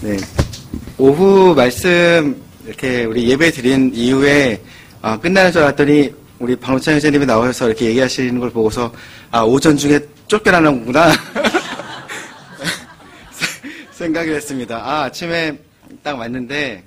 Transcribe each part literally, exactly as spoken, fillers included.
네. 오후 말씀 이렇게 우리 예배 드린 이후에 아, 끝나는 줄 알았더니 우리 방우찬 형제님이 나오셔서 이렇게 얘기하시는 걸 보고서 아, 오전 중에 쫓겨나는구나 생각을 했습니다. 아, 아침에 딱 왔는데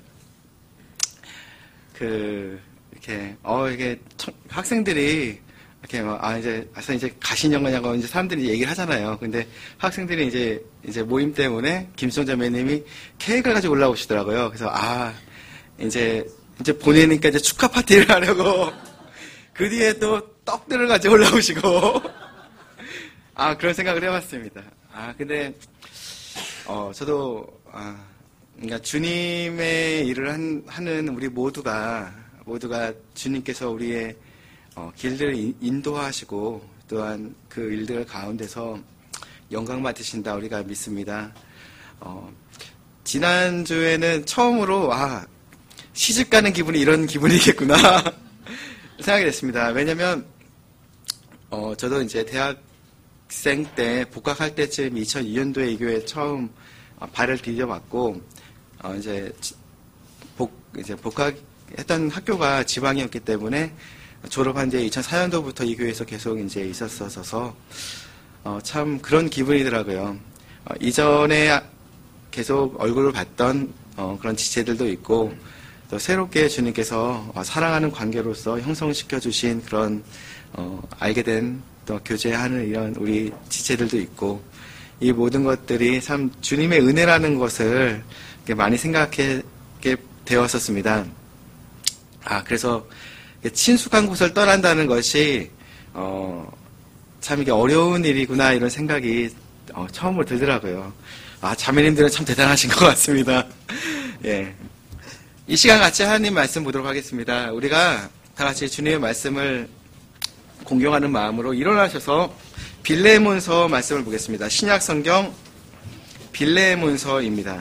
그 이렇게 어 이게 청, 학생들이 이렇게 뭐, 아 이제 아서 이제 가시냐고 이제 사람들이 얘기를 하잖아요. 근데 학생들이 이제 이제 모임 때문에 김수정 자매님이 케이크를 가지고 올라오시더라고요. 그래서 아 이제 이제 보내니까 이제 축하 파티를 하려고 그 뒤에 또 떡들을 가지고 올라오시고 아 그런 생각을 해봤습니다. 아 근데 어 저도 아 그러니까 주님의 일을 한, 하는 우리 모두가 모두가 주님께서 우리의 어, 길들을 인도하시고 또한 그 일들 가운데서 영광 받으신다 우리가 믿습니다. 어, 지난주에는 처음으로 아 시집 가는 기분이 이런 기분이겠구나 생각이 됐습니다. 왜냐면 어, 저도 이제 대학생 때 복학할 때쯤 이천이 년도에 이 교회에 처음 어, 발을 디뎌봤고 어, 이제 복 이제 복학했던 학교가 지방이었기 때문에 졸업한 뒤에 이천사 년도부터 이 교회에서 계속 이제 있었어서, 어, 참 그런 기분이더라고요. 어, 이전에 계속 얼굴을 봤던, 어, 그런 지체들도 있고, 또 새롭게 주님께서 어, 사랑하는 관계로서 형성시켜주신 그런, 어, 알게 된 또 교제하는 이런 우리 지체들도 있고, 이 모든 것들이 참 주님의 은혜라는 것을 많이 생각하게 되었었습니다. 아, 그래서 친숙한 곳을 떠난다는 것이 어, 참 이게 어려운 일이구나 이런 생각이 어, 처음으로 들더라고요. 아, 자매님들은 참 대단하신 것 같습니다. 예, 이 시간 같이 하나님 말씀 보도록 하겠습니다. 우리가 다 같이 주님의 말씀을 공경하는 마음으로 일어나셔서 빌레몬서 말씀을 보겠습니다. 신약 성경 빌레몬서입니다.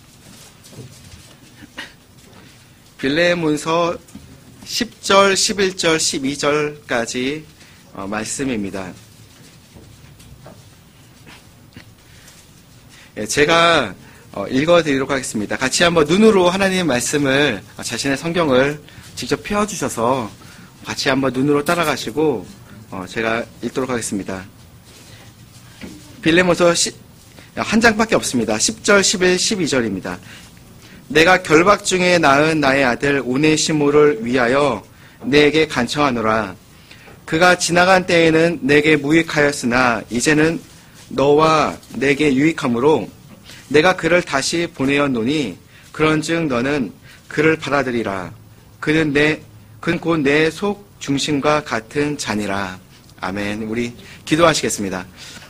빌레몬서 십 절, 십일 절, 십이 절까지 어, 말씀입니다. 예, 제가 어, 읽어드리도록 하겠습니다. 같이 한번 눈으로 하나님의 말씀을 어, 자신의 성경을 직접 펴주셔서 같이 한번 눈으로 따라가시고 어, 제가 읽도록 하겠습니다. 빌레몬서 한 장밖에 없습니다. 십 절, 십일, 십이 절입니다. 내가 결박 중에 낳은 나의 아들 오네시모를 위하여 내게 간청하노라. 그가 지나간 때에는 내게 무익하였으나 이제는 너와 내게 유익하므로 내가 그를 다시 보내었노니 그런즉 너는 그를 받아들이라. 그는 내 그는 곧 내 속 중심과 같은 자니라. 아멘. 우리 기도하시겠습니다.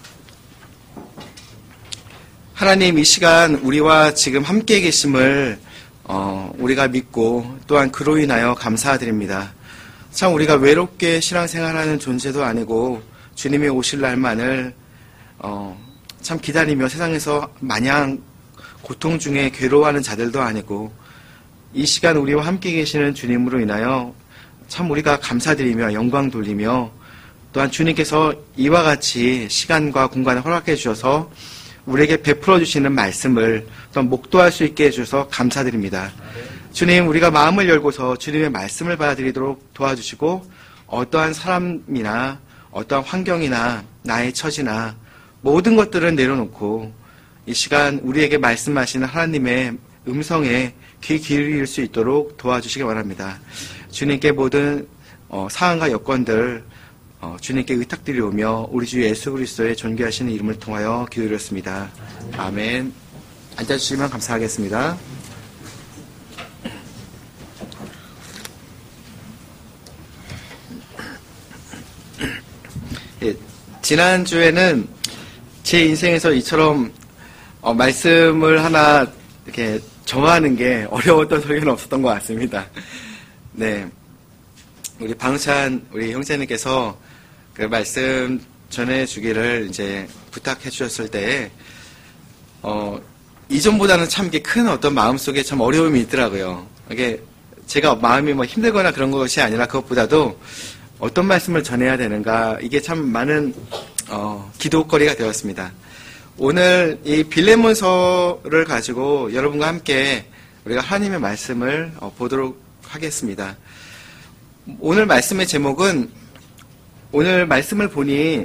하나님, 이 시간 우리와 지금 함께 계심을 어, 우리가 믿고 또한 그로 인하여 감사드립니다. 참 우리가 외롭게 신앙생활하는 존재도 아니고 주님이 오실 날만을 어, 참 기다리며 세상에서 마냥 고통 중에 괴로워하는 자들도 아니고 이 시간 우리와 함께 계시는 주님으로 인하여 참 우리가 감사드리며 영광 돌리며 또한 주님께서 이와 같이 시간과 공간을 허락해 주셔서 우리에게 베풀어 주시는 말씀을 또 목도할 수 있게 해주셔서 감사드립니다. 주님, 우리가 마음을 열고서 주님의 말씀을 받아들이도록 도와주시고 어떠한 사람이나 어떠한 환경이나 나의 처지나 모든 것들을 내려놓고 이 시간 우리에게 말씀하시는 하나님의 음성에 귀 기울일 수 있도록 도와주시기 바랍니다. 주님께 모든 어, 사항과 여건들 어, 주님께 의탁드리오며 우리 주 예수 그리스도의 존귀하시는 이름을 통하여 기도드렸습니다. 아멘. 앉아주시면 감사하겠습니다. 예, 지난주에는 제 인생에서 이처럼 어, 말씀을 하나 이렇게 정하는 게 어려웠던 설교는 없었던 것 같습니다. 네, 우리 방찬 우리 형제님께서 그 말씀 전해주기를 이제 부탁해 주셨을 때, 어, 이전보다는 참 이게 큰 어떤 마음속에 참 어려움이 있더라고요. 이게 제가 마음이 뭐 힘들거나 그런 것이 아니라 그것보다도 어떤 말씀을 전해야 되는가, 이게 참 많은, 어, 기도거리가 되었습니다. 오늘 이 빌레몬서를 가지고 여러분과 함께 우리가 하나님의 말씀을 보도록 하겠습니다. 오늘 말씀의 제목은, 오늘 말씀을 보니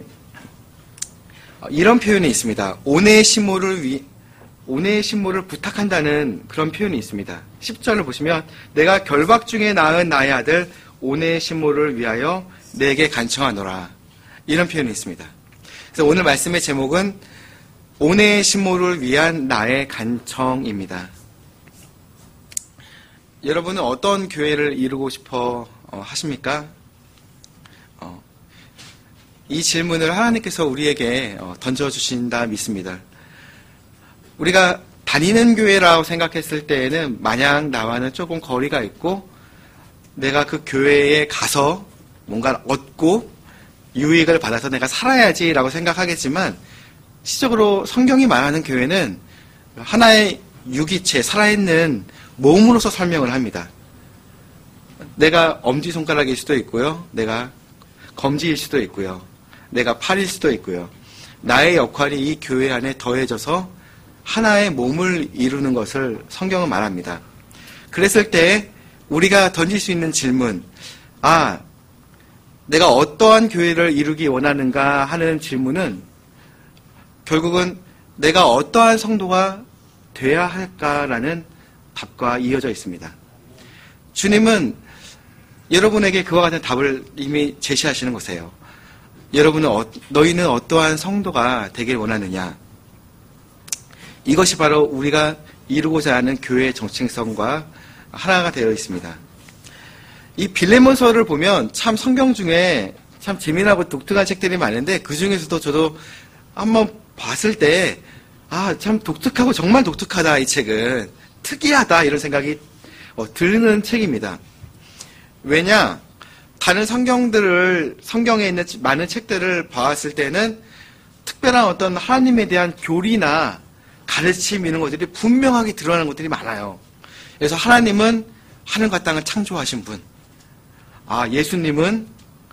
이런 표현이 있습니다. 오네시모를 위, 오네시모를 부탁한다는 그런 표현이 있습니다. 십 절을 보시면, 내가 결박 중에 낳은 나의 아들 오네시모를 위하여 내게 간청하노라, 이런 표현이 있습니다. 그래서 오늘 말씀의 제목은 오네시모를 위한 나의 간청입니다. 여러분은 어떤 교회를 이루고 싶어 어, 하십니까? 어, 이 질문을 하나님께서 우리에게 어, 던져주신다 믿습니다. 우리가 다니는 교회라고 생각했을 때에는 마냥 나와는 조금 거리가 있고, 내가 그 교회에 가서 뭔가 얻고 유익을 받아서 내가 살아야지라고 생각하겠지만, 시적으로 성경이 말하는 교회는 하나의 유기체, 살아있는 몸으로서 설명을 합니다. 내가 엄지손가락일 수도 있고요, 내가 검지일 수도 있고요, 내가 팔일 수도 있고요. 나의 역할이 이 교회 안에 더해져서 하나의 몸을 이루는 것을 성경은 말합니다. 그랬을 때 우리가 던질 수 있는 질문, 아, 내가 어떠한 교회를 이루기 원하는가 하는 질문은 결국은 내가 어떠한 성도가 돼야 할까라는 답과 이어져 있습니다. 주님은 여러분에게 그와 같은 답을 이미 제시하시는 것이에요. 여러분은 어, 너희는 어떠한 성도가 되길 원하느냐? 이것이 바로 우리가 이루고자 하는 교회의 정체성과 하나가 되어 있습니다. 이 빌레몬서를 보면 참 성경 중에 참 재미나고 독특한 책들이 많은데, 그 중에서도 저도 한번 봤을 때, 아, 참 독특하고 정말 독특하다, 이 책은. 특이하다, 이런 생각이 어, 드는 책입니다. 왜냐? 다른 성경들을, 성경에 있는 많은 책들을 봤을 때는 특별한 어떤 하나님에 대한 교리나 가르침, 이런 것들이 분명하게 드러나는 것들이 많아요. 그래서 하나님은 하늘과 땅을 창조하신 분. 아, 예수님은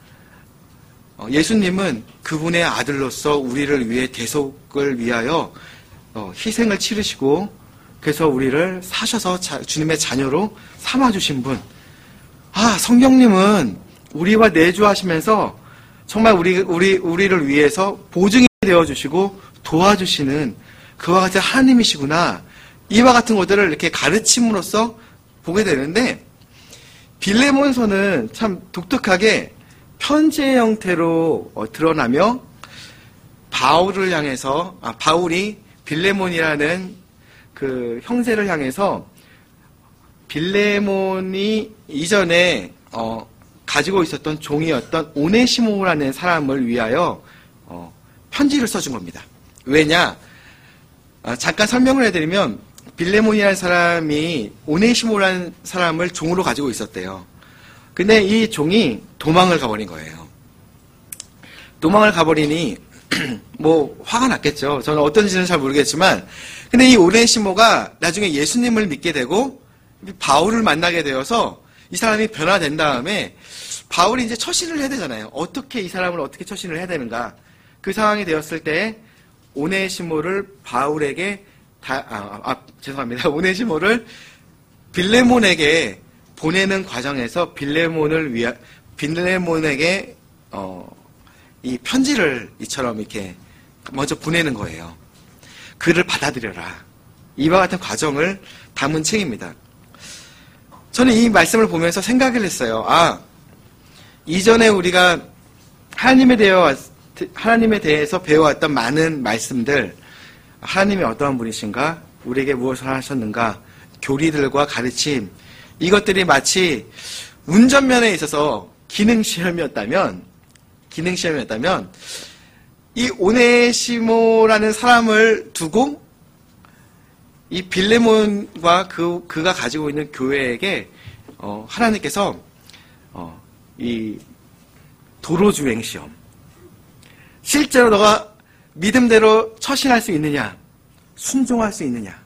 예수님은 그분의 아들로서 우리를 위해 대속을 위하여 희생을 치르시고, 그래서 우리를 사셔서 자, 주님의 자녀로 삼아주신 분. 아, 성령님은 우리와 내주하시면서 정말 우리, 우리, 우리를 위해서 보증이 되어주시고 도와주시는 그와 같은 하나님이시구나. 이와 같은 것들을 이렇게 가르침으로써 보게 되는데, 빌레몬서는 참 독특하게 편지의 형태로 어, 드러나며, 바울을 향해서, 아, 바울이 빌레몬이라는 그 형제를 향해서 빌레몬이 이전에 어, 가지고 있었던 종이었던 오네시모라는 사람을 위하여 어, 편지를 써준 겁니다. 왜냐? 아, 잠깐 설명을 해드리면, 빌레몬이라는 사람이 오네시모라는 사람을 종으로 가지고 있었대요. 근데 이 종이 도망을 가버린 거예요. 도망을 가버리니 뭐 화가 났겠죠. 저는 어떤지는 잘 모르겠지만, 근데 이 오네시모가 나중에 예수님을 믿게 되고 바울을 만나게 되어서 이 사람이 변화된 다음에 바울이 이제 처신을 해야 되잖아요. 어떻게 이 사람을 어떻게 처신을 해야 되는가. 그 상황이 되었을 때 오네시모를 바울에게 다, 아, 아, 죄송합니다. 오네시모를 빌레몬에게 보내는 과정에서 빌레몬을 위하, 빌레몬에게, 어, 이 편지를 이처럼 이렇게 먼저 보내는 거예요. 그를 받아들여라. 이와 같은 과정을 담은 책입니다. 저는 이 말씀을 보면서 생각을 했어요. 아, 이전에 우리가 하나님에 대해, 하나님에 대해서 배워왔던 많은 말씀들, 하나님이 어떠한 분이신가, 우리에게 무엇을 하셨는가, 교리들과 가르침, 이것들이 마치 운전면에 있어서 기능시험이었다면, 기능시험이었다면, 이 오네시모라는 사람을 두고 이 빌레몬과 그, 그가 가지고 있는 교회에게 어, 하나님께서 어, 이 도로주행시험, 실제로 너가 믿음대로 처신할 수 있느냐, 순종할 수 있느냐,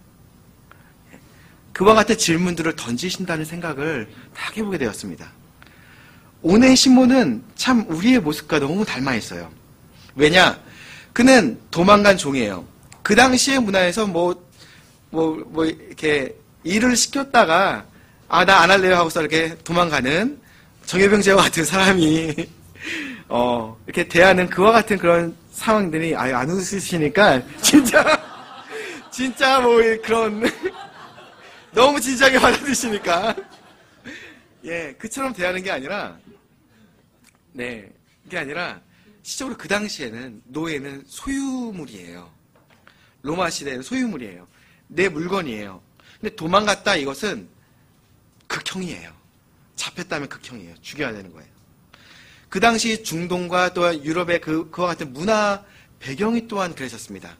그와 같은 질문들을 던지신다는 생각을 딱 해보게 되었습니다. 오네시모는 참 우리의 모습과 너무 닮아 있어요. 왜냐? 그는 도망간 종이에요. 그 당시의 문화에서 뭐, 뭐, 뭐, 이렇게 일을 시켰다가, 아, 나 안 할래요 하고서 이렇게 도망가는 정예병제와 같은 사람이, 어, 이렇게 대하는 그와 같은 그런 상황들이, 아유, 안 웃으시니까, 진짜, 진짜 뭐, 그런, 너무 진지하게 받아들이시니까, 예, 그처럼 대하는 게 아니라, 네, 그게 아니라, 실적으로 그 당시에는 노예는 소유물이에요. 로마 시대에는 소유물이에요. 내 물건이에요. 근데 도망갔다 이것은 극형이에요. 잡혔다면 극형이에요. 죽여야 되는 거예요. 그 당시 중동과 또 유럽의 그, 그와 같은 문화 배경이 또한 그랬었습니다.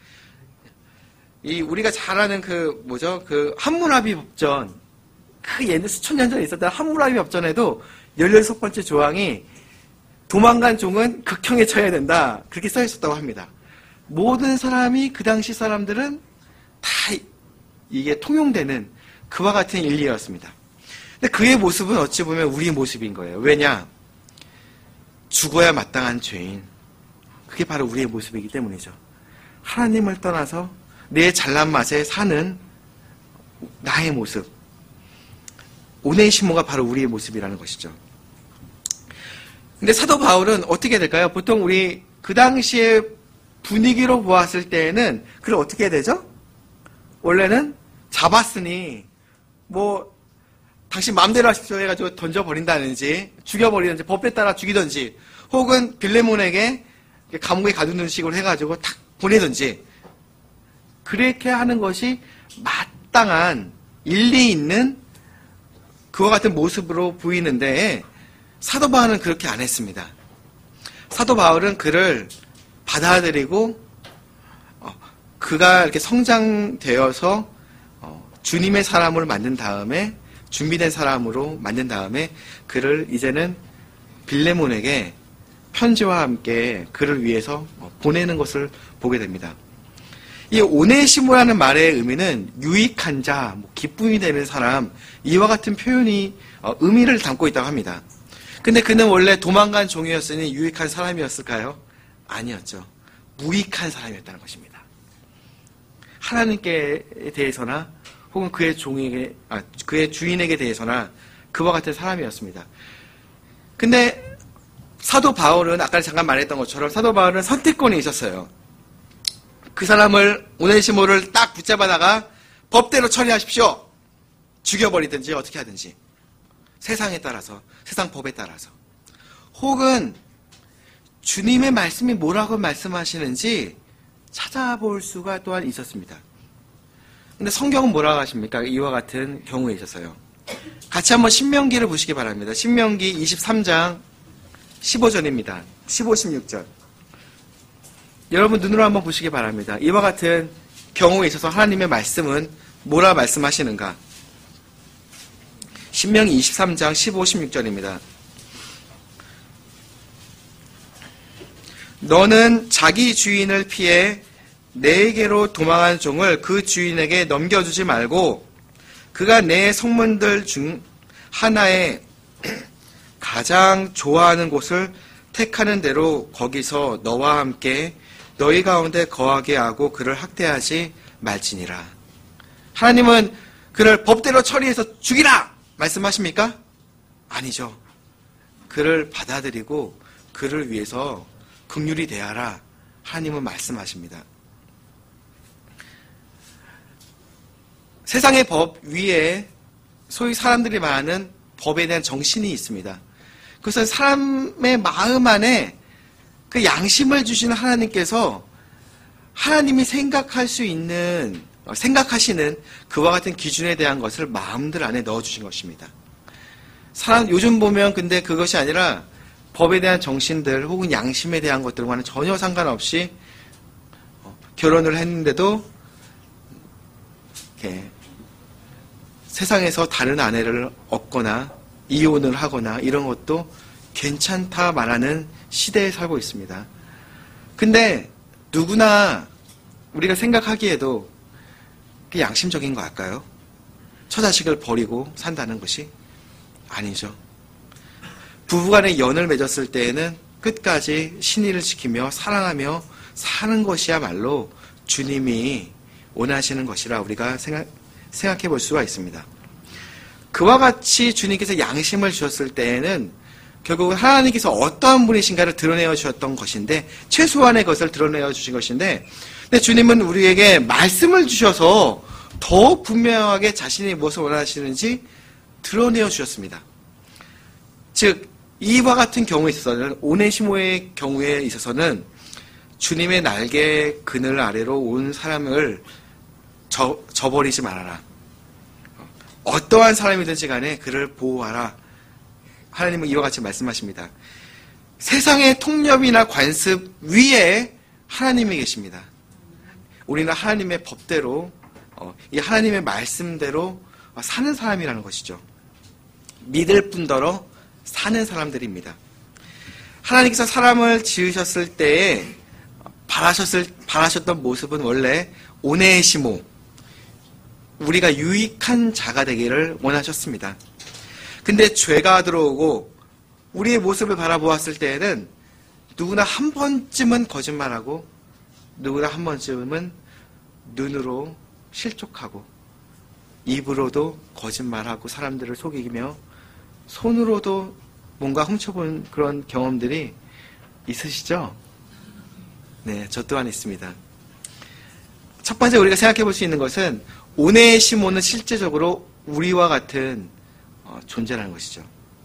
이, 우리가 잘 아는 그, 뭐죠? 그, 함무라비 법전. 그 옛날 수천 년 전에 있었던 함무라비 법전에도 열여섯 번째 조항이 도망간 종은 극형에 처해야 된다. 그렇게 써 있었다고 합니다. 모든 사람이 그 당시 사람들은 다 이게 통용되는 그와 같은 인리였습니다. 근데 그의 모습은 어찌 보면 우리의 모습인 거예요. 왜냐? 죽어야 마땅한 죄인. 그게 바로 우리의 모습이기 때문이죠. 하나님을 떠나서 내 잘난 맛에 사는 나의 모습. 오네시모가 바로 우리의 모습이라는 것이죠. 근데 사도 바울은 어떻게 될까요? 보통 우리 그 당시에 분위기로 보았을 때에는 그걸 어떻게 해야 되죠? 원래는 잡았으니 뭐 당신 마음대로 하십시오 해가지고 던져버린다든지 죽여버리든지 법에 따라 죽이든지 혹은 빌레몬에게 감옥에 가두는 식으로 해가지고 탁 보내든지 그렇게 하는 것이 마땅한 일리 있는 그와 같은 모습으로 보이는데 사도 바울은 그렇게 안 했습니다. 사도 바울은 그를 받아들이고 어, 그가 이렇게 성장되어서 어, 주님의 사람으로 만든 다음에 준비된 사람으로 만든 다음에 그를 이제는 빌레몬에게 편지와 함께 그를 위해서 어, 보내는 것을 보게 됩니다. 이 오네시모라는 말의 의미는 유익한 자, 뭐 기쁨이 되는 사람 이와 같은 표현이 어, 의미를 담고 있다고 합니다. 근데 그는 원래 도망간 종이었으니 유익한 사람이었을까요? 아니었죠. 무익한 사람이었다는 것입니다. 하나님께 대해서나 혹은 그의 종에게, 아, 그의 주인에게 대해서나 그와 같은 사람이었습니다. 근데 사도 바울은 아까 잠깐 말했던 것처럼 사도 바울은 선택권이 있었어요. 그 사람을 오네시모를 딱 붙잡아다가 법대로 처리하십시오. 죽여버리든지 어떻게 하든지. 세상에 따라서, 세상 법에 따라서. 혹은 주님의 말씀이 뭐라고 말씀하시는지 찾아볼 수가 또한 있었습니다. 근데 성경은 뭐라고 하십니까? 이와 같은 경우에 있어서요. 같이 한번 신명기를 보시기 바랍니다. 신명기 이십삼 장 십오 절입니다. 십오, 십육 절. 여러분 눈으로 한번 보시기 바랍니다. 이와 같은 경우에 있어서 하나님의 말씀은 뭐라 말씀하시는가? 신명기 이십삼 장 십오, 십육 절입니다. 너는 자기 주인을 피해 내게로 도망한 종을 그 주인에게 넘겨주지 말고 그가 내 성문들 중 하나에 가장 좋아하는 곳을 택하는 대로 거기서 너와 함께 너희 가운데 거하게 하고 그를 학대하지 말지니라. 하나님은 그를 법대로 처리해서 죽이라! 말씀하십니까? 아니죠. 그를 받아들이고 그를 위해서 긍휼히 대하라. 하나님은 말씀하십니다. 세상의 법 위에 소위 사람들이 말하는 법에 대한 정신이 있습니다. 그것은 사람의 마음 안에 그 양심을 주시는 하나님께서 하나님이 생각할 수 있는, 생각하시는 그와 같은 기준에 대한 것을 마음들 안에 넣어주신 것입니다. 사람, 요즘 보면 근데 그것이 아니라 법에 대한 정신들 혹은 양심에 대한 것들과는 전혀 상관없이 결혼을 했는데도 이렇게 세상에서 다른 아내를 얻거나 이혼을 하거나 이런 것도 괜찮다 말하는 시대에 살고 있습니다. 근데 누구나 우리가 생각하기에도 그게 양심적인 거 할까요? 처자식을 버리고 산다는 것이 아니죠. 부부간의 연을 맺었을 때에는 끝까지 신의를 지키며 사랑하며 사는 것이야말로 주님이 원하시는 것이라 우리가 생각, 생각해 볼 수가 있습니다. 그와 같이 주님께서 양심을 주셨을 때에는 결국은 하나님께서 어떠한 분이신가를 드러내어 주셨던 것인데, 최소한의 것을 드러내어 주신 것인데, 근데 주님은 우리에게 말씀을 주셔서 더 분명하게 자신이 무엇을 원하시는지 드러내어 주셨습니다. 즉, 이와 같은 경우에 있어서는, 오네시모의 경우에 있어서는 주님의 날개 그늘 아래로 온 사람을 저, 저버리지 말아라. 어떠한 사람이든지 간에 그를 보호하라. 하나님은 이와 같이 말씀하십니다. 세상의 통념이나 관습 위에 하나님이 계십니다. 우리는 하나님의 법대로, 이 하나님의 말씀대로 사는 사람이라는 것이죠. 믿을 뿐더러 사는 사람들입니다. 하나님께서 사람을 지으셨을 때에 바라셨을, 바라셨던 모습은 원래 오네시모, 우리가 유익한 자가 되기를 원하셨습니다. 근데 죄가 들어오고 우리의 모습을 바라보았을 때에는 누구나 한 번쯤은 거짓말하고 누구나 한 번쯤은 눈으로 실족하고 입으로도 거짓말하고 사람들을 속이며 손으로도 뭔가 훔쳐본 그런 경험들이 있으시죠? 네, 저 또한 있습니다. 첫 번째 우리가 생각해 볼 수 있는 것은 오네시모는 실제적으로 우리와 같은 어, 존재라는 것이죠.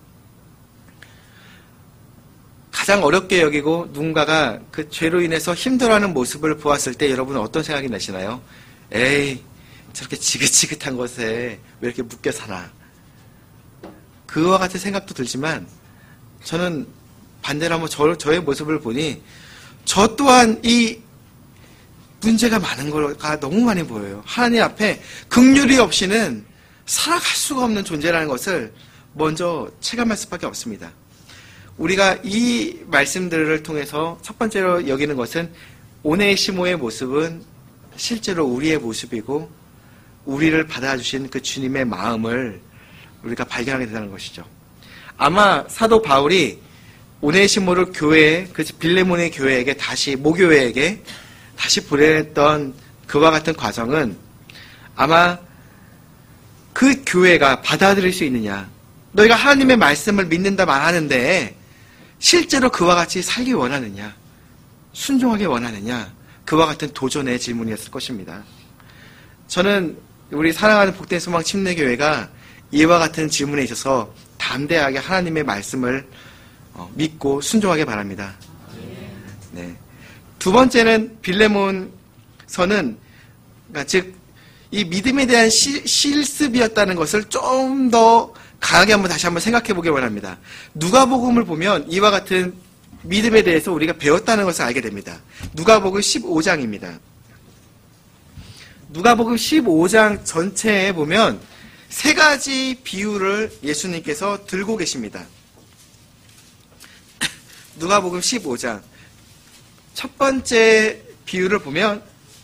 가장 어렵게 여기고 누군가가 그 죄로 인해서 힘들어하는 모습을 보았을 때 여러분은 어떤 생각이 나시나요? 에이, 저렇게 지긋지긋한 것에 왜 이렇게 묶여 사나? 그와 같은 생각도 들지만 저는 반대로 한번 저, 저의 모습을 보니 저 또한 이 문제가 많은 거가 너무 많이 보여요. 하나님 앞에 긍휼이 없이는 살아갈 수가 없는 존재라는 것을 먼저 체감할 수밖에 없습니다. 우리가 이 말씀들을 통해서 첫 번째로 여기는 것은 오네시모의 모습은 실제로 우리의 모습이고 우리를 받아주신 그 주님의 마음을 우리가 발견하게 된다는 것이죠. 아마 사도 바울이 오네시모를 교회, 그 빌레몬의 교회에게 다시, 모교회에게 다시 보냈던 그와 같은 과정은 아마 그 교회가 받아들일 수 있느냐. 너희가 하나님의 말씀을 믿는다 말하는데 실제로 그와 같이 살기 원하느냐. 순종하기 원하느냐. 그와 같은 도전의 질문이었을 것입니다. 저는 우리 사랑하는 복된 소망 침례교회가 이와 같은 질문에 있어서 담대하게 하나님의 말씀을 믿고 순종하기 바랍니다. 네. 두 번째는 빌레몬서는, 그러니까 즉, 이 믿음에 대한 시, 실습이었다는 것을 좀 더 강하게 한번 다시 한번 생각해 보기 원합니다. 누가복음을 보면 이와 같은 믿음에 대해서 우리가 배웠다는 것을 알게 됩니다. 누가복음 십오 장입니다. 누가복음 십오 장 전체에 보면 세 가지 비유를 예수님께서 들고 계십니다. 누가복음 십오 장. 첫 번째 비유를 보면,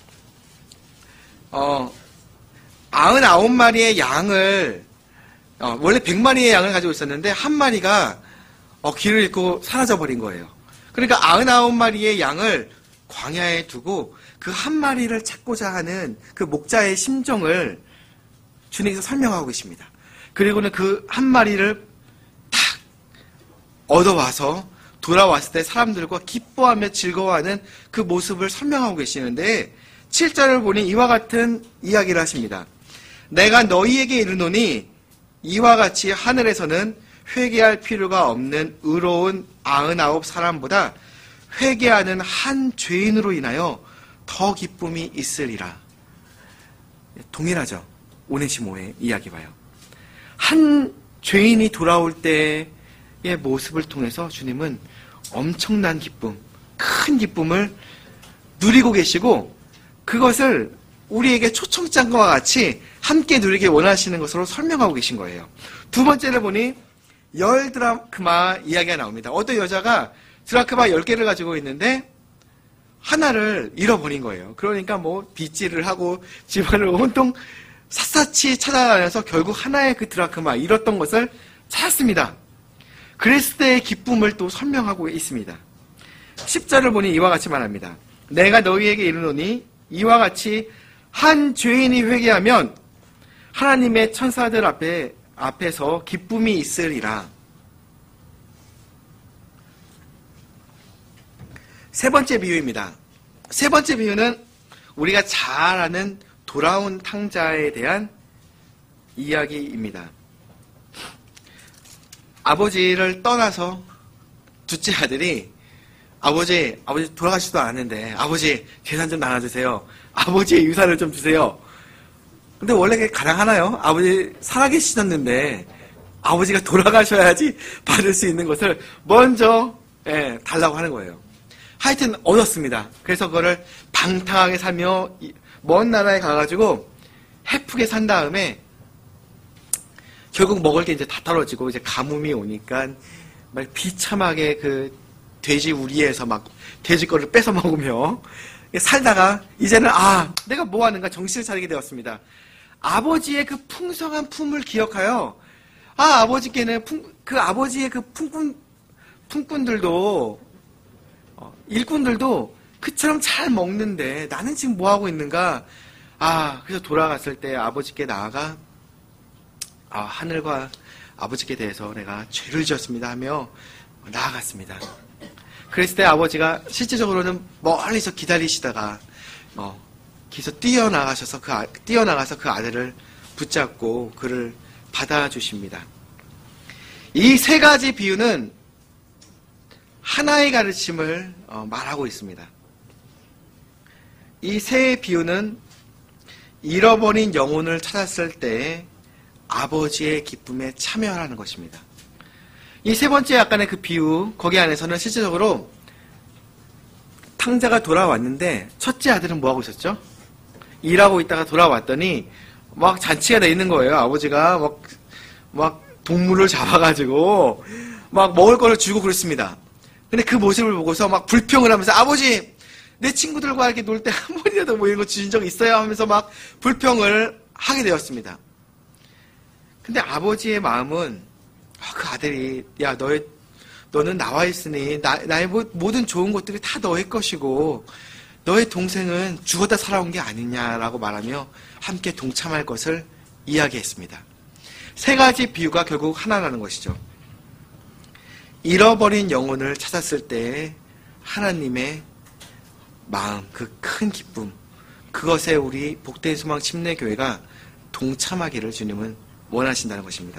어, 구십구 마리의 양을, 어, 원래 백 마리의 양을 가지고 있었는데, 한 마리가, 어, 길을 잃고 사라져버린 거예요. 그러니까 구십구 마리의 양을 광야에 두고, 그 한 마리를 찾고자 하는 그 목자의 심정을 주님께서 설명하고 계십니다. 그리고는 그 한 마리를 탁 얻어와서, 돌아왔을 때 사람들과 기뻐하며 즐거워하는 그 모습을 설명하고 계시는데 칠 절을 보니 이와 같은 이야기를 하십니다. 내가 너희에게 이르노니 이와 같이 하늘에서는 회개할 필요가 없는 의로운 아흔아홉 사람보다 회개하는 한 죄인으로 인하여 더 기쁨이 있으리라. 동일하죠. 오네시모의 이야기와요. 한 죄인이 돌아올 때의 모습을 통해서 주님은 엄청난 기쁨, 큰 기쁨을 누리고 계시고 그것을 우리에게 초청장과 같이 함께 누리게 원하시는 것으로 설명하고 계신 거예요. 두 번째를 보니 열 드라크마 이야기가 나옵니다. 어떤 여자가 드라크마 열 개를 가지고 있는데 하나를 잃어버린 거예요. 그러니까 뭐 빗질을 하고 집안을 온통 샅샅이 찾아다녀서 결국 하나의 그 드라크마 잃었던 것을 찾았습니다. 그랬을 때의 기쁨을 또 설명하고 있습니다. 십 절을 보니 이와 같이 말합니다. 내가 너희에게 이르노니 이와 같이 한 죄인이 회개하면 하나님의 천사들 앞에, 앞에서 기쁨이 있으리라. 세 번째 비유입니다. 세 번째 비유는 우리가 잘 아는 돌아온 탕자에 대한 이야기입니다. 아버지를 떠나서 둘째 아들이 아버지, 아버지 돌아가시지도 않았는데 아버지 계산 좀 나눠주세요. 아버지의 유산을 좀 주세요. 근데 원래 그게 가능하나요? 아버지 살아계시셨는데 아버지가 돌아가셔야지 받을 수 있는 것을 먼저 예, 달라고 하는 거예요. 하여튼 얻었습니다. 그래서 그거를 방탕하게 살며 먼 나라에 가가지고 해프게 산 다음에 결국 먹을 게 이제 다 떨어지고 이제 가뭄이 오니까 막 비참하게 그 돼지 우리에서 막 돼지 거를 뺏어 먹으며 살다가 이제는 아 내가 뭐 하는가 정신을 차리게 되었습니다. 아버지의 그 풍성한 품을 기억하여 아 아버지께는 풍, 그 아버지의 그 품꾼 품꾼들도 어, 일꾼들도 그처럼 잘 먹는데 나는 지금 뭐 하고 있는가? 아 그래서 돌아갔을 때 아버지께 나아가 아 하늘과 아버지께 대해서 내가 죄를 지었습니다 하며 나아갔습니다. 그랬을 때 아버지가 실제적으로는 멀리서 기다리시다가 어, 기서 뛰어나가셔서 그 아, 뛰어나가서 그 아들을 붙잡고 그를 받아주십니다. 이 세 가지 비유는 하나의 가르침을 어, 말하고 있습니다. 이 세 비유는 잃어버린 영혼을 찾았을 때 아버지의 기쁨에 참여하라는 것입니다. 이 세 번째 약간의 그 비유, 거기 안에서는 실제적으로 탕자가 돌아왔는데 첫째 아들은 뭐하고 있었죠? 일하고 있다가 돌아왔더니 막 잔치가 돼 있는 거예요. 아버지가 막, 막 동물을 잡아가지고 막 먹을 거를 주고 그랬습니다. 근데 그 모습을 보고서 막 불평을 하면서 아버지 내 친구들과 이렇게 놀 때 한 번이라도 뭐 이런 거 주신 적 있어요? 하면서 막 불평을 하게 되었습니다. 근데 아버지의 마음은 아, 그 아들이 야 너의 너는 나와 있으니 나, 나의 모든 좋은 것들이 다 너의 것이고 너의 동생은 죽었다 살아온 게 아니냐라고 말하며 함께 동참할 것을 이야기했습니다. 세 가지 비유가 결국 하나라는 것이죠. 잃어버린 영혼을 찾았을 때 하나님의 마음, 그 큰 기쁨, 그것에 우리 복된 소망 침례교회가 동참하기를 주님은 원하신다는 것입니다.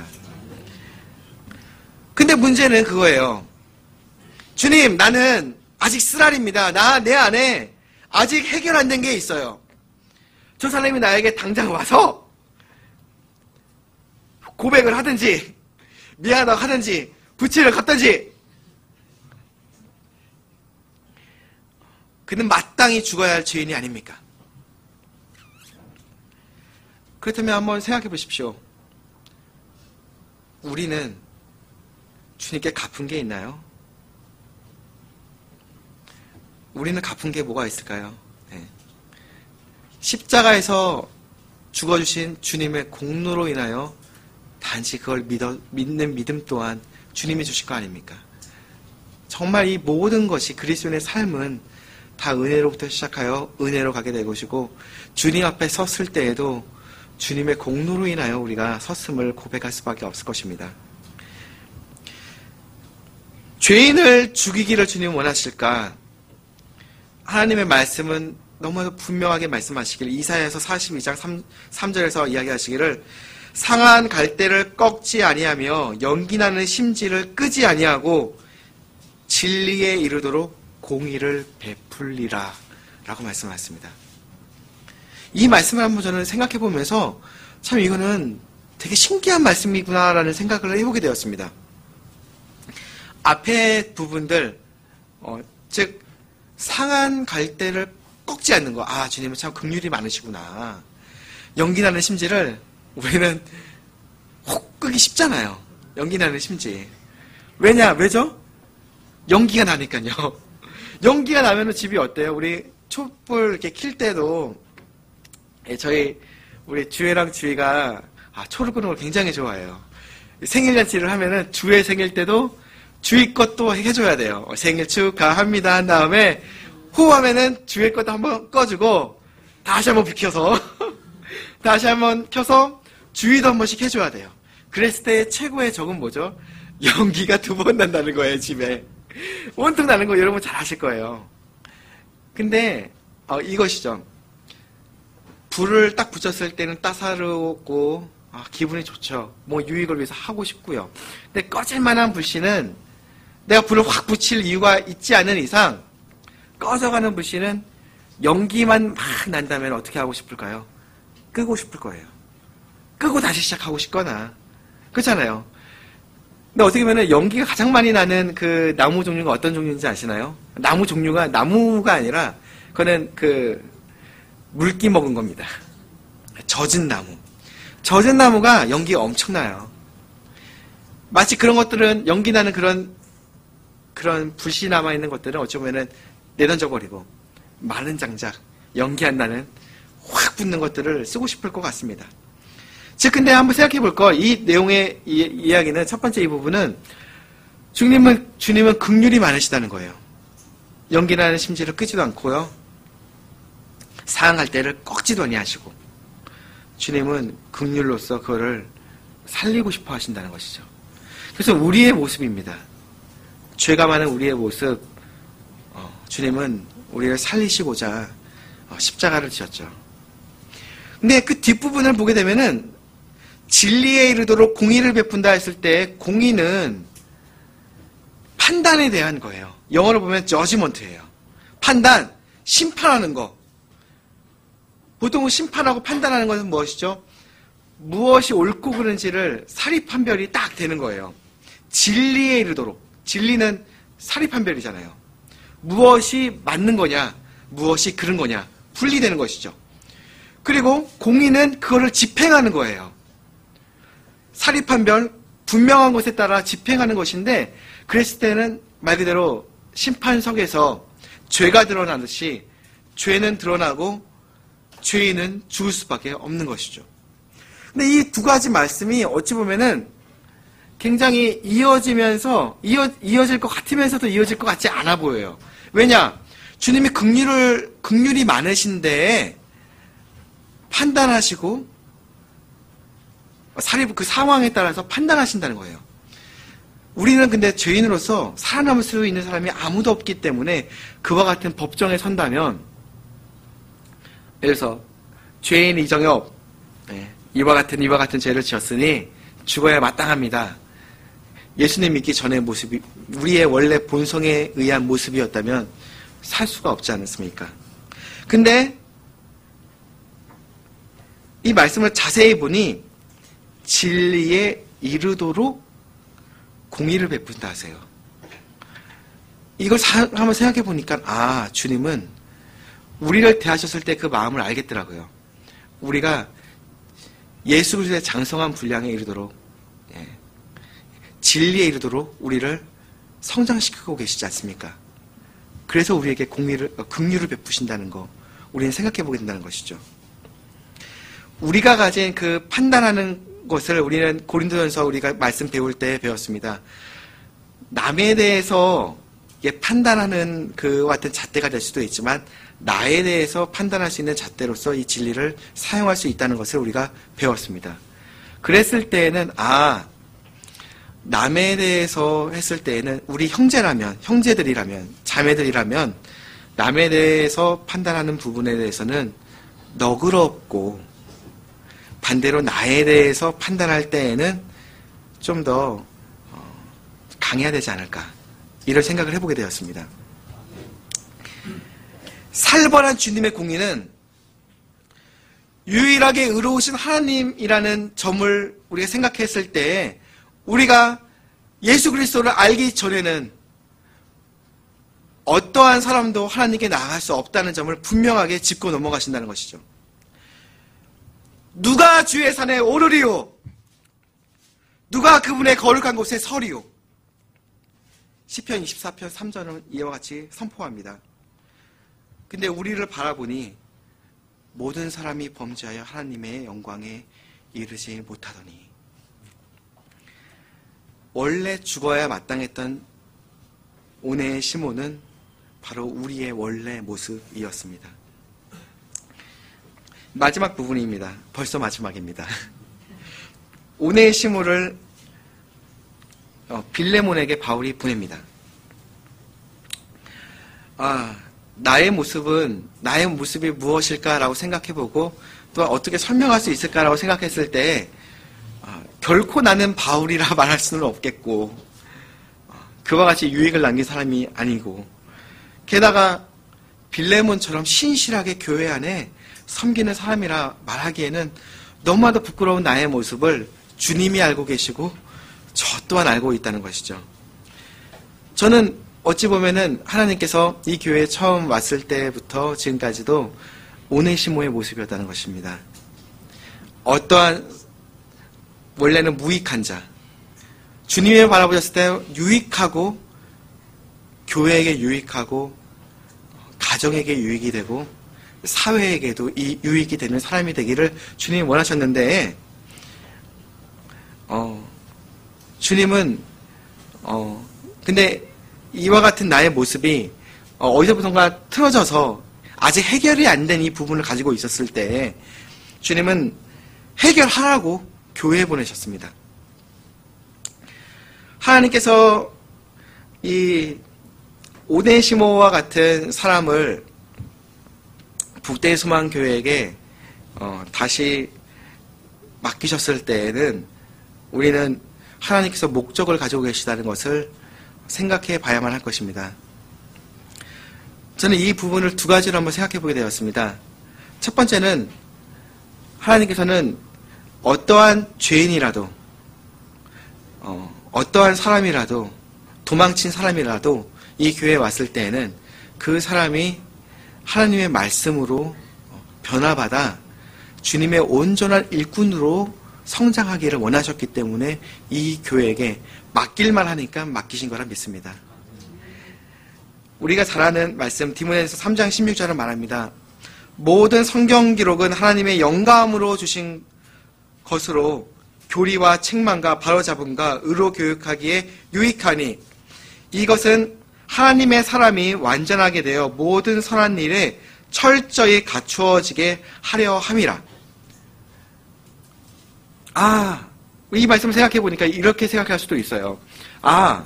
근데 문제는 그거예요. 주님, 나는 아직 쓰라립니다. 나, 내 안에 아직 해결 안 된 게 있어요. 저 사람이 나에게 당장 와서 고백을 하든지, 미안하다고 하든지, 부채를 갚든지, 그는 마땅히 죽어야 할 죄인이 아닙니까? 그렇다면 한번 생각해 보십시오. 우리는 주님께 갚은 게 있나요? 우리는 갚은 게 뭐가 있을까요? 네. 십자가에서 죽어주신 주님의 공로로 인하여 단지 그걸 믿어, 믿는 믿음 또한 주님이 주신 거 아닙니까? 정말 이 모든 것이 그리스도인의 삶은 다 은혜로부터 시작하여 은혜로 가게 될 것이고 주님 앞에 섰을 때에도 주님의 공로로 인하여 우리가 섰음을 고백할 수밖에 없을 것입니다. 죄인을 죽이기를 주님 원하실까? 하나님의 말씀은 너무 분명하게 말씀하시기를 이사야서 사십이 장 삼 절에서 이야기하시기를 상한 갈대를 꺾지 아니하며 연기나는 심지를 끄지 아니하고 진리에 이르도록 공의를 베풀리라 라고 말씀하셨습니다. 이 말씀을 한번 저는 생각해 보면서 참 이거는 되게 신기한 말씀이구나라는 생각을 해보게 되었습니다. 앞에 부분들, 어, 즉 상한 갈대를 꺾지 않는 거. 아, 주님은 참 긍휼이 많으시구나. 연기나는 심지를 우리는 혹 끄기 쉽잖아요. 연기나는 심지. 왜냐? 왜죠? 연기가 나니까요. 연기가 나면은 집이 어때요? 우리 촛불 이렇게 킬 때도 저희 우리 주애랑 주희가 아, 초를 끄는 걸 굉장히 좋아해요. 생일잔치를 하면은 주애 생일 때도 주희 것도 해줘야 돼요. 생일 축하합니다 한 다음에 호하면은 주희 것도 한번 꺼주고 다시 한번 비켜서 다시 한번 켜서 주의도 한 번씩 해줘야 돼요. 그랬을 때 최고의 적은 뭐죠? 연기가 두 번 난다는 거예요. 집에 온통 나는 거 여러분 잘 아실 거예요. 근데 어, 이것이죠. 불을 딱 붙였을 때는 따사롭고 아, 기분이 좋죠. 뭐 유익을 위해서 하고 싶고요. 근데 꺼질 만한 불씨는 내가 불을 확 붙일 이유가 있지 않은 이상 꺼져가는 불씨는 연기만 막 난다면 어떻게 하고 싶을까요? 끄고 싶을 거예요. 끄고 다시 시작하고 싶거나 그렇잖아요. 근데 어떻게 보면 연기가 가장 많이 나는 그 나무 종류가 어떤 종류인지 아시나요? 나무 종류가 나무가 아니라 그거는 그 물기 먹은 겁니다. 젖은 나무. 젖은 나무가 연기가 엄청나요. 마치 그런 것들은 연기 나는 그런 그런 불씨 남아 있는 것들은 어쩌면은 내던져 버리고 마른 장작 연기 안 나는 확 붙는 것들을 쓰고 싶을 것 같습니다. 즉, 근데 한번 생각해 볼 거, 이 내용의 이, 이야기는 첫 번째 이 부분은 주님은, 주님은 긍휼이 많으시다는 거예요. 연기나는 심지를 끄지도 않고요. 상할 때를 꺾지도 아니하시고 주님은 긍휼로서 그거를 살리고 싶어 하신다는 것이죠. 그래서 우리의 모습입니다. 죄가 많은 우리의 모습, 어, 주님은 우리를 살리시고자 어, 십자가를 지었죠. 근데 그 뒷부분을 보게 되면은 진리에 이르도록 공의를 베푼다 했을 때 공의는 판단에 대한 거예요. 영어로 보면 저지먼트예요. 판단, 심판하는 거. 보통 심판하고 판단하는 것은 무엇이죠? 무엇이 옳고 그른지를 사리판별이 딱 되는 거예요. 진리에 이르도록. 진리는 사리판별이잖아요. 무엇이 맞는 거냐, 무엇이 그른 거냐 분리되는 것이죠. 그리고 공의는 그거를 집행하는 거예요. 사리판별, 분명한 것에 따라 집행하는 것인데 그랬을 때는 말 그대로 심판석에서 죄가 드러나듯이 죄는 드러나고 죄인은 죽을 수밖에 없는 것이죠. 근데 이 두 가지 말씀이 어찌 보면은 굉장히 이어지면서 이어, 이어질 것 같으면서도 이어질 것 같지 않아 보여요. 왜냐? 주님이 긍휼을 긍휼이 많으신데 판단하시고 사리 그 상황에 따라서 판단하신다는 거예요. 우리는 근데 죄인으로서 살아남을 수 있는 사람이 아무도 없기 때문에 그와 같은 법정에 선다면, 예를 들어서 죄인 이정엽 네, 이와 같은 이와 같은 죄를 지었으니 죽어야 마땅합니다. 예수님 믿기 전의 모습이 우리의 원래 본성에 의한 모습이었다면 살 수가 없지 않습니까? 근데 이 말씀을 자세히 보니 진리에 이르도록 공의를 베푼다 하세요. 이걸 사, 한번 생각해 보니까 아, 주님은 우리를 대하셨을 때 그 마음을 알겠더라고요. 우리가 예수 그리스도의 장성한 분량에 이르도록 예, 진리에 이르도록 우리를 성장시키고 계시지 않습니까? 그래서 우리에게 공의를, 긍휼을 베푸신다는 거 우리는 생각해 보게 된다는 것이죠. 우리가 가진 그 판단하는 것을 우리는 고린도전서 우리가 말씀 배울 때 배웠습니다. 남에 대해서 판단하는 그와 같은 잣대가 될 수도 있지만 나에 대해서 판단할 수 있는 잣대로서 이 진리를 사용할 수 있다는 것을 우리가 배웠습니다. 그랬을 때에는 아, 남에 대해서 했을 때에는 우리 형제라면, 형제들이라면, 자매들이라면 남에 대해서 판단하는 부분에 대해서는 너그럽고 반대로 나에 대해서 판단할 때에는 좀 더 강해야 되지 않을까 이런 생각을 해보게 되었습니다. 살벌한 주님의 공의는 유일하게 의로우신 하나님이라는 점을 우리가 생각했을 때 우리가 예수 그리스도를 알기 전에는 어떠한 사람도 하나님께 나아갈 수 없다는 점을 분명하게 짚고 넘어가신다는 것이죠. 누가 주의 산에 오르리요? 누가 그분의 거룩한 곳에 서리요? 시편 이십사 편 삼 절은 이와 같이 선포합니다. 근데 우리를 바라보니 모든 사람이 범죄하여 하나님의 영광에 이르지 못하더니 원래 죽어야 마땅했던 오네의 시몬은 바로 우리의 원래 모습이었습니다. 마지막 부분입니다. 벌써 마지막입니다. 오네시모를 어, 빌레몬에게 바울이 보냅니다. 아, 나의 모습은 나의 모습이 무엇일까라고 생각해보고 또 어떻게 설명할 수 있을까라고 생각했을 때 아, 결코 나는 바울이라 말할 수는 없겠고 아, 그와 같이 유익을 남긴 사람이 아니고 게다가 빌레몬처럼 신실하게 교회 안에 섬기는 사람이라 말하기에는 너무나도 부끄러운 나의 모습을 주님이 알고 계시고 저 또한 알고 있다는 것이죠. 저는 어찌 보면은 하나님께서 이 교회에 처음 왔을 때부터 지금까지도 오네시모의 모습이었다는 것입니다. 어떠한 원래는 무익한 자, 주님을 바라보셨을 때 유익하고 교회에게 유익하고 가정에게 유익이 되고 사회에게도 이 유익이 되는 사람이 되기를 주님이 원하셨는데 어, 주님은 어, 근데 이와 같은 나의 모습이 어, 어디서부턴가 틀어져서 아직 해결이 안 된 이 부분을 가지고 있었을 때 주님은 해결하라고 교회에 보내셨습니다. 하나님께서 이 오네시모와 같은 사람을 북대소망교회에게 어, 다시 맡기셨을 때에는 우리는 하나님께서 목적을 가지고 계시다는 것을 생각해 봐야만 할 것입니다. 저는 이 부분을 두 가지로 한번 생각해 보게 되었습니다. 첫 번째는 하나님께서는 어떠한 죄인이라도 어, 어떠한 사람이라도 도망친 사람이라도 이 교회에 왔을 때에는 그 사람이 하나님의 말씀으로 변화받아 주님의 온전한 일꾼으로 성장하기를 원하셨기 때문에 이 교회에게 맡길만 하니까 맡기신 거라 믿습니다. 우리가 잘 아는 말씀 디모데전서 삼 장 십육 절을 말합니다. 모든 성경 기록은 하나님의 영감으로 주신 것으로 교리와 책망과 바로잡음과 의로 교육하기에 유익하니 이것은 하나님의 사람이 완전하게 되어 모든 선한 일에 철저히 갖추어지게 하려 함이라. 아, 이 말씀을 생각해 보니까 이렇게 생각할 수도 있어요. 아,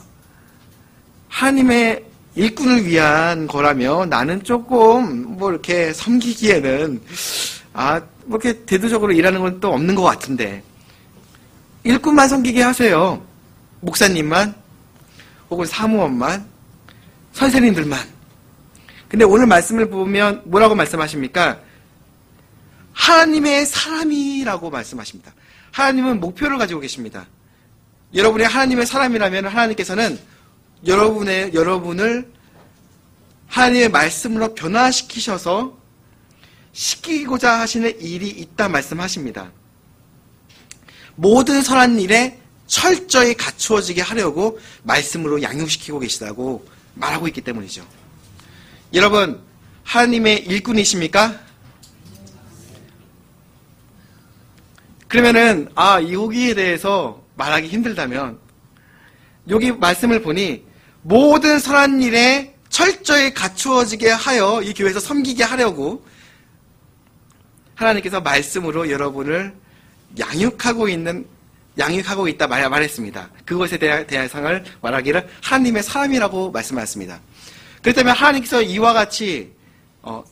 하나님의 일꾼을 위한 거라면 나는 조금 뭐 이렇게 섬기기에는 아, 뭐 이렇게 대도적으로 일하는 건 또 없는 것 같은데 일꾼만 섬기게 하세요. 목사님만 혹은 사무원만 선생님들만. 근데 오늘 말씀을 보면 뭐라고 말씀하십니까? 하나님의 사람이라고 말씀하십니다. 하나님은 목표를 가지고 계십니다. 여러분이 하나님의 사람이라면 하나님께서는 여러분의, 여러분을 하나님의 말씀으로 변화시키셔서 시키고자 하시는 일이 있다 말씀하십니다. 모든 선한 일에 철저히 갖추어지게 하려고 말씀으로 양육시키고 계시다고 말하고 있기 때문이죠. 여러분, 하나님의 일꾼이십니까? 그러면은 아, 이 여기에 대해서 말하기 힘들다면 여기 말씀을 보니 모든 선한 일에 철저히 갖추어지게 하여 이 교회에서 섬기게 하려고 하나님께서 말씀으로 여러분을 양육하고 있는 양육하고 있다 말, 말했습니다. 그것에 대한 대상을 말하기를 하나님의 사람이라고 말씀하셨습니다. 그렇다면 하나님께서 이와 같이 어,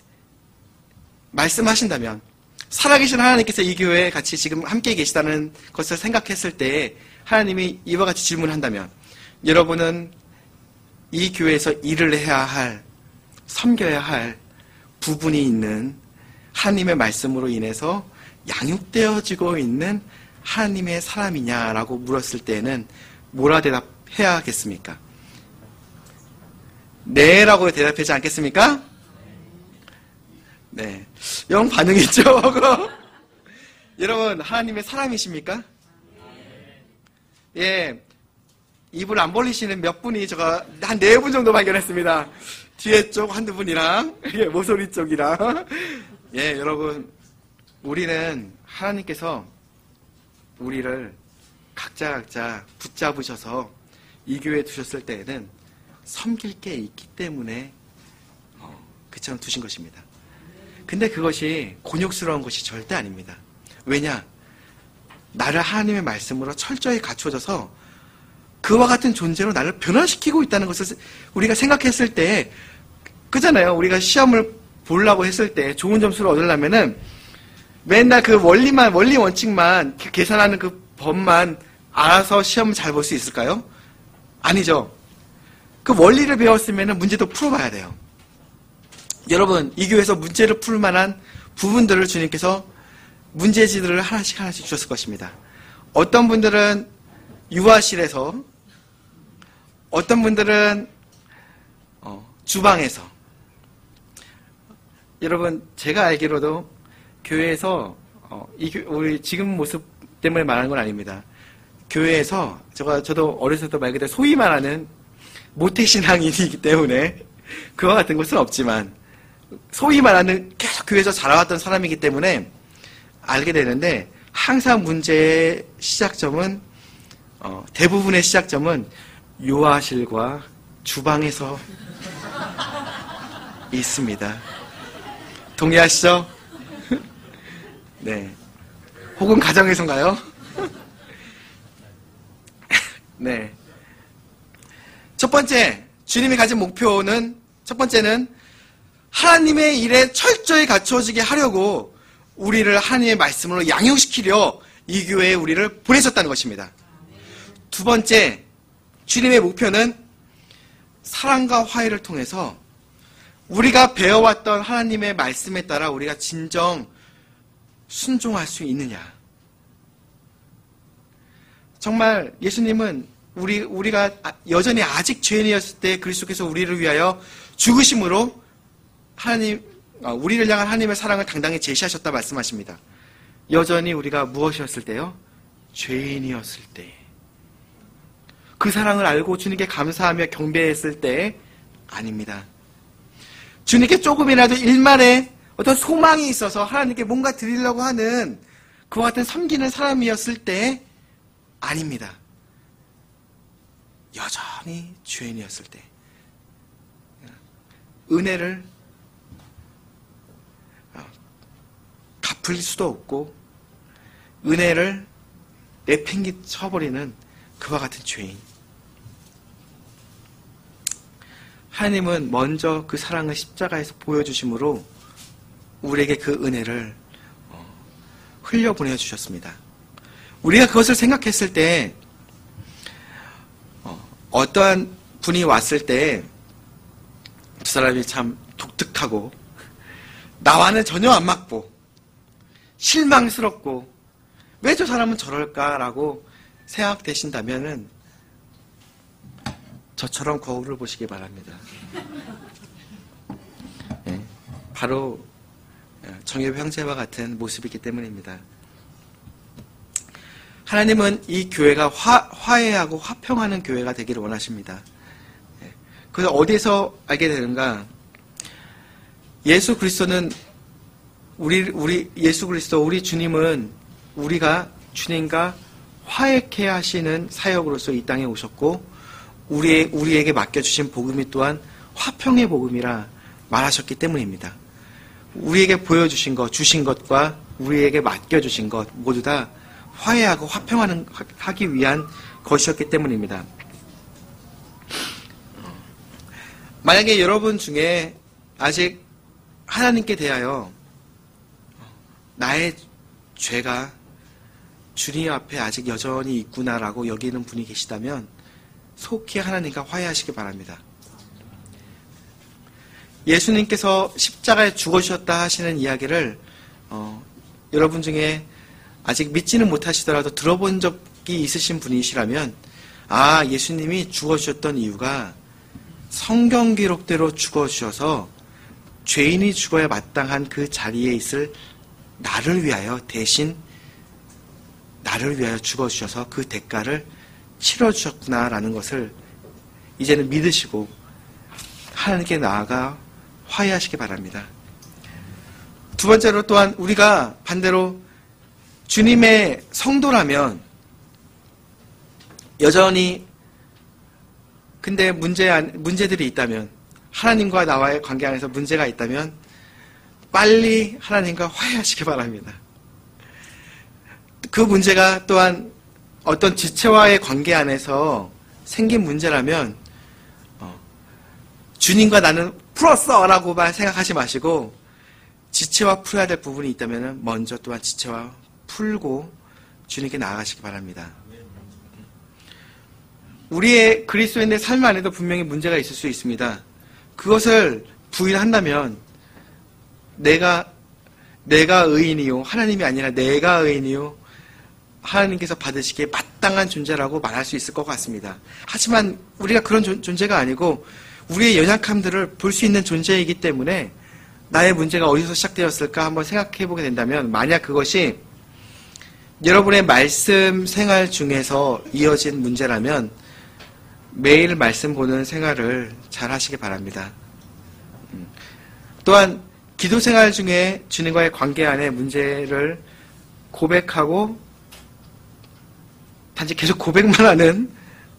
말씀하신다면 살아계신 하나님께서 이 교회에 같이 지금 함께 계시다는 것을 생각했을 때 하나님이 이와 같이 질문한다면 여러분은 이 교회에서 일을 해야 할, 섬겨야 할 부분이 있는 하나님의 말씀으로 인해서 양육되어지고 있는 하나님의 사람이냐라고 물었을 때는 뭐라 대답해야겠습니까? 네라고 대답하지 않겠습니까? 네. 영 반응 있죠? 여러분, 하나님의 사람이십니까? 예. 입을 안 벌리시는 몇 분이 제가 한 네 분 정도 발견했습니다. 뒤에 쪽 한두 분이랑, 모서리 쪽이랑. 예, 여러분. 우리는 하나님께서 우리를 각자 각자 붙잡으셔서 이 교회에 두셨을 때에는 섬길 게 있기 때문에 어, 그처럼 두신 것입니다. 근데 그것이 곤욕스러운 것이 절대 아닙니다. 왜냐? 나를 하나님의 말씀으로 철저히 갖춰져서 그와 같은 존재로 나를 변화시키고 있다는 것을 우리가 생각했을 때, 그잖아요. 우리가 시험을 보려고 했을 때 좋은 점수를 얻으려면은 맨날 그 원리만, 원리 원칙만 계산하는 그 법만 알아서 시험을 잘 볼 수 있을까요? 아니죠. 그 원리를 배웠으면 문제도 풀어봐야 돼요. 여러분, 이 교회에서 문제를 풀 만한 부분들을 주님께서 문제지들을 하나씩 하나씩 주셨을 것입니다. 어떤 분들은 유아실에서, 어떤 분들은 어, 주방에서. 여러분, 제가 알기로도 교회에서 어, 이, 우리 지금 모습 때문에 말하는 건 아닙니다. 교회에서 제가 저도 어렸을 때 말 그대로 소위 말하는 모태신앙인이기 때문에 그와 같은 것은 없지만 소위 말하는 계속 교회에서 자라왔던 사람이기 때문에 알게 되는데, 항상 문제의 시작점은 어, 대부분의 시작점은 요아실과 주방에서 있습니다. 동의하시죠? 네. 혹은 가정에서인가요? 네. 첫 번째, 주님이 가진 목표는, 첫 번째는 하나님의 일에 철저히 갖춰지게 하려고 우리를 하나님의 말씀으로 양육시키려 이 교회에 우리를 보내셨다는 것입니다. 두 번째, 주님의 목표는 사랑과 화해를 통해서 우리가 배워왔던 하나님의 말씀에 따라 우리가 진정 순종할 수 있느냐. 정말 예수님은 우리, 우리가 여전히 아직 죄인이었을 때 그리스도께서 우리를 위하여 죽으심으로 하나님, 우리를 향한 하나님의 사랑을 당당히 제시하셨다 말씀하십니다. 여전히 우리가 무엇이었을 때요? 죄인이었을 때. 그 사랑을 알고 주님께 감사하며 경배했을 때 아닙니다. 주님께 조금이라도 일말의 어떤 소망이 있어서 하나님께 뭔가 드리려고 하는 그와 같은 섬기는 사람이었을 때 아닙니다. 여전히 죄인이었을 때. 은혜를 갚을 수도 없고 은혜를 내팽개 쳐버리는 그와 같은 죄인. 하나님은 먼저 그 사랑을 십자가에서 보여주심으로 우리에게 그 은혜를 흘려보내 주셨습니다. 우리가 그것을 생각했을 때 어떠한 분이 왔을 때 두 사람이 참 독특하고 나와는 전혀 안 맞고 실망스럽고 왜 저 사람은 저럴까라고 생각되신다면은 저처럼 거울을 보시기 바랍니다. 네, 바로 정엽 형제와 같은 모습이기 때문입니다. 하나님은 이 교회가 화, 화해하고 화평하는 교회가 되기를 원하십니다. 네, 그래서 어디서 알게 되는가? 예수 그리스도는 우리 우리 예수 그리스도 우리 주님은 우리가 주님과 화해케 하시는 사역으로서 이 땅에 오셨고 우리 우리에게 맡겨주신 복음이 또한 화평의 복음이라 말하셨기 때문입니다. 우리에게 보여주신 것, 주신 것과 우리에게 맡겨주신 것 모두 다 화해하고 화평하는 하기 위한 것이었기 때문입니다. 만약에 여러분 중에 아직 하나님께 대하여 나의 죄가 주님 앞에 아직 여전히 있구나라고 여기는 분이 계시다면 속히 하나님과 화해하시기 바랍니다. 예수님께서 십자가에 죽어주셨다 하시는 이야기를 어, 여러분 중에 아직 믿지는 못하시더라도 들어본 적이 있으신 분이시라면 아, 예수님이 죽어주셨던 이유가 성경 기록대로 죽어주셔서 죄인이 죽어야 마땅한 그 자리에 있을 나를 위하여 대신 나를 위하여 죽어주셔서 그 대가를 치러주셨구나라는 것을 이제는 믿으시고 하나님께 나아가 화해하시기 바랍니다. 두 번째로 또한 우리가 반대로 주님의 성도라면 여전히 근데 문제, 문제들이 있다면 하나님과 나와의 관계 안에서 문제가 있다면 빨리 하나님과 화해하시기 바랍니다. 그 문제가 또한 어떤 지체와의 관계 안에서 생긴 문제라면 어, 주님과 나는 풀었어! 라고만 생각하지 마시고 지체와 풀어야 될 부분이 있다면 먼저 또한 지체와 풀고 주님께 나아가시기 바랍니다. 우리의 그리스도인의 삶 안에도 분명히 문제가 있을 수 있습니다. 그것을 부인한다면 내가 내가 의인이요 하나님이 아니라 내가 의인이요 하나님께서 받으시기에 마땅한 존재라고 말할 수 있을 것 같습니다. 하지만 우리가 그런 존, 존재가 아니고 우리의 연약함들을 볼 수 있는 존재이기 때문에 나의 문제가 어디서 시작되었을까 한번 생각해 보게 된다면 만약 그것이 여러분의 말씀 생활 중에서 이어진 문제라면 매일 말씀 보는 생활을 잘 하시기 바랍니다. 또한 기도 생활 중에 주님과의 관계 안에 문제를 고백하고 단지 계속 고백만 하는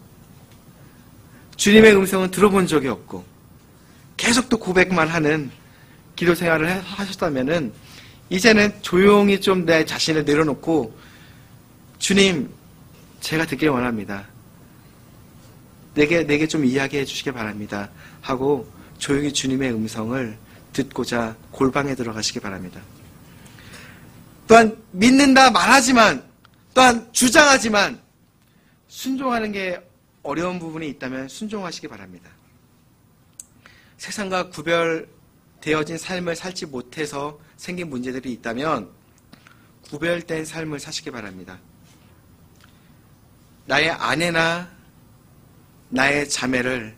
주님의 음성은 들어본 적이 없고 계속 또 고백만 하는 기도 생활을 하셨다면은 이제는 조용히 좀 내 자신을 내려놓고 주님, 제가 듣길 원합니다. 내게, 내게 좀 이야기해 주시기 바랍니다. 하고 조용히 주님의 음성을 듣고자 골방에 들어가시기 바랍니다. 또한 믿는다 말하지만 또한 주장하지만 순종하는 게 어려운 부분이 있다면 순종하시기 바랍니다. 세상과 구별되어진 삶을 살지 못해서 생긴 문제들이 있다면 구별된 삶을 사시기 바랍니다. 나의 아내나 나의 자매를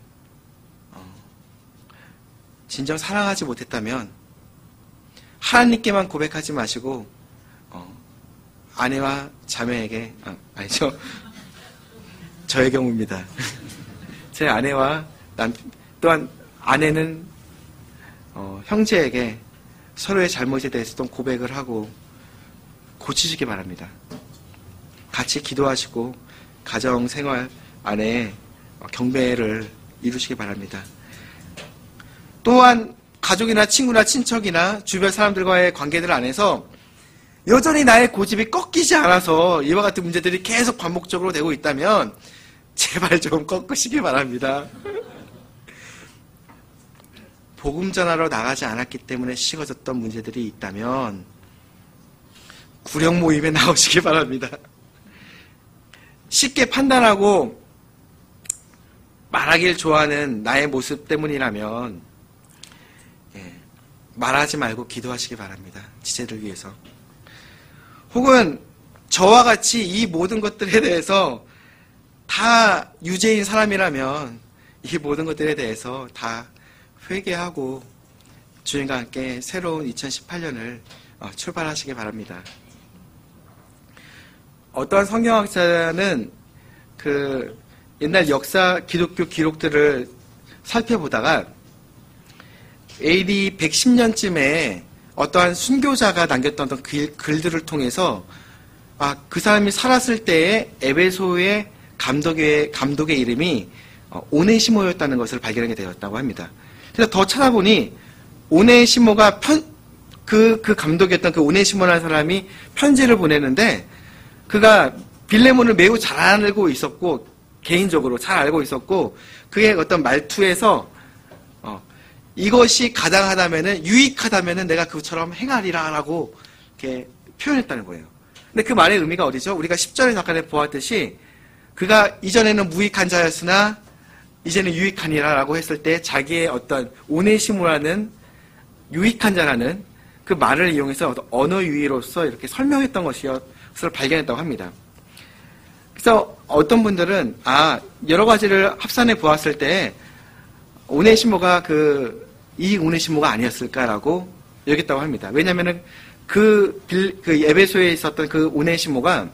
진정 사랑하지 못했다면 하나님께만 고백하지 마시고 어, 아내와 자매에게 아, 아니죠 저의 경우입니다. 제 아내와 남 또한 아내는 어, 형제에게 서로의 잘못에 대해서 좀 고백을 하고 고치시기 바랍니다. 같이 기도하시고 가정 생활 안에 경배를 이루시기 바랍니다. 또한 가족이나 친구나 친척이나 주변 사람들과의 관계들 안에서 여전히 나의 고집이 꺾이지 않아서 이와 같은 문제들이 계속 반복적으로 되고 있다면 제발 좀 꺾으시기 바랍니다. 복음 전하러 나가지 않았기 때문에 식어졌던 문제들이 있다면 구령 모임에 나오시기 바랍니다. 쉽게 판단하고 말하길 좋아하는 나의 모습 때문이라면 예, 말하지 말고 기도하시기 바랍니다. 지체들 위해서. 혹은 저와 같이 이 모든 것들에 대해서 다 유죄인 사람이라면 이 모든 것들에 대해서 다 회개하고 주님과 함께 새로운 이천십팔 년을 출발하시기 바랍니다. 어떠한 성경학자는 그 옛날 역사 기독교 기록들을 살펴보다가 에이디 백십 년쯤에 어떠한 순교자가 남겼던 어떤 글, 글들을 통해서 아, 그 사람이 살았을 때의 에베소의 감독의, 감독의 이름이 오네시모였다는 것을 발견하게 되었다고 합니다. 그래서 더 찾아보니 오네시모가 편, 그, 그 감독이었던 그 오네시모라는 사람이 편지를 보내는데 그가 빌레몬을 매우 잘 알고 있었고 개인적으로 잘 알고 있었고 그의 어떤 말투에서 어, 이것이 가당하다면은 유익하다면은 내가 그처럼 행하리라라고 이렇게 표현했다는 거예요. 근데 그 말의 의미가 어디죠? 우리가 십 절에 잠깐 보았듯이 그가 이전에는 무익한 자였으나 이제는 유익하니라라고 했을 때 자기의 어떤 오네시모라는 유익한 자라는 그 말을 이용해서 어떤 언어 유희로서 이렇게 설명했던 것을 발견했다고 합니다. 그래서 어떤 분들은 아 여러 가지를 합산해 보았을 때 오네시모가 그 이 오네시모가 아니었을까라고 여겼다고 합니다. 왜냐하면은 그, 빌, 그 에베소에 있었던 그 오네시모가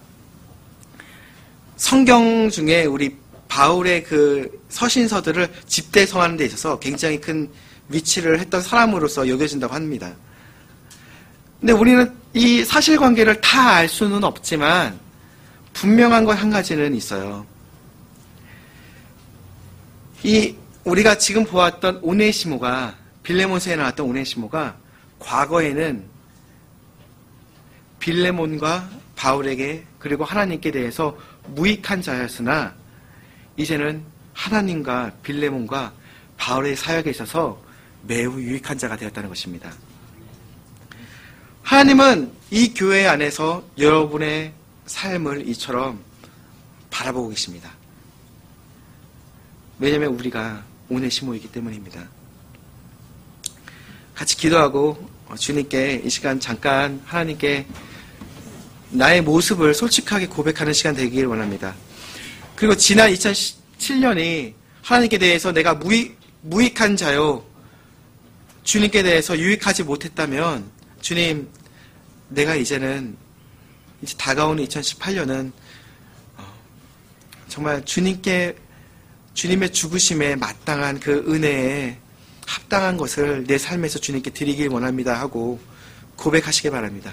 성경 중에 우리 바울의 그 서신서들을 집대성하는 데 있어서 굉장히 큰 위치를 했던 사람으로서 여겨진다고 합니다. 근데 우리는 이 사실관계를 다 알 수는 없지만 분명한 것 한 가지는 있어요. 이 우리가 지금 보았던 오네시모가 빌레몬서에 나왔던 오네시모가 과거에는 빌레몬과 바울에게 그리고 하나님께 대해서 무익한 자였으나 이제는 하나님과 빌레몬과 바울의 사역에 있어서 매우 유익한 자가 되었다는 것입니다. 하나님은 이 교회 안에서 여러분의 삶을 이처럼 바라보고 계십니다. 왜냐하면 우리가 오네시모이기 때문입니다. 같이 기도하고 주님께 이 시간 잠깐 하나님께 나의 모습을 솔직하게 고백하는 시간 되기를 원합니다. 그리고 지난 이천칠 년이 하나님께 대해서 내가 무익, 무익한 자요, 주님께 대해서 유익하지 못했다면 주님, 내가 이제는 이제 다가오는 이천십팔 년은 정말 주님께 주님의 죽으심에 마땅한 그 은혜에 합당한 것을 내 삶에서 주님께 드리길 원합니다 하고 고백하시기 바랍니다.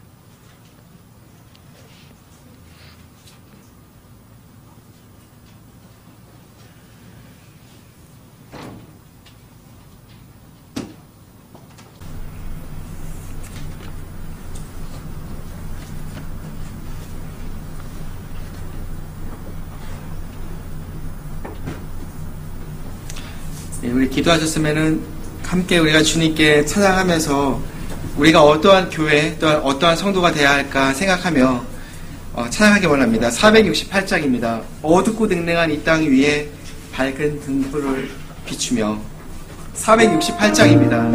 우리 기도하셨으면은 함께 우리가 주님께 찬양하면서 우리가 어떠한 교회 또한 어떠한 성도가 되어야 할까 생각하며 어, 찬양하기 원합니다. 사백육십팔 장입니다. 어둡고 냉랭한 이 땅 위에 밝은 등불을 비추며 사백육십팔 장입니다.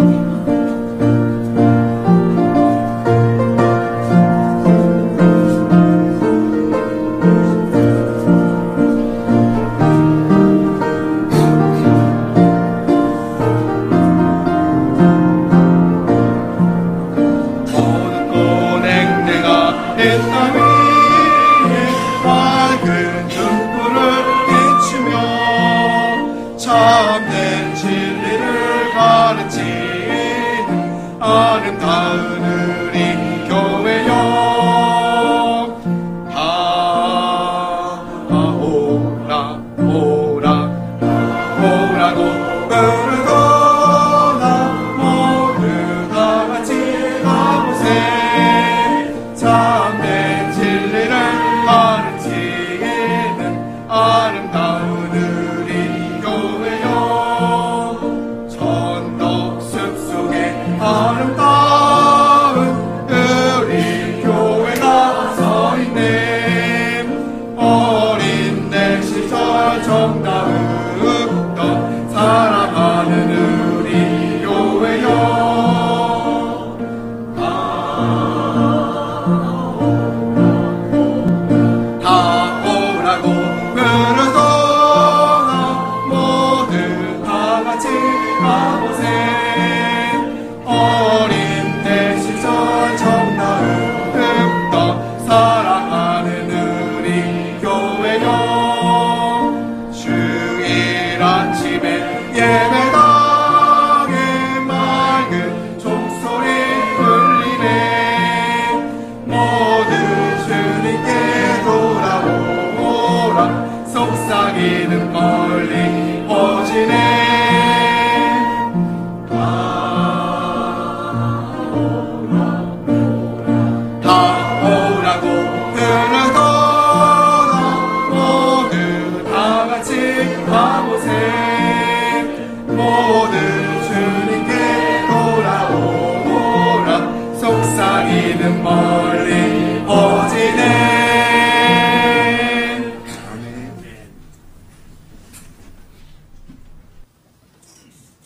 속삭이는 멀리 퍼지네.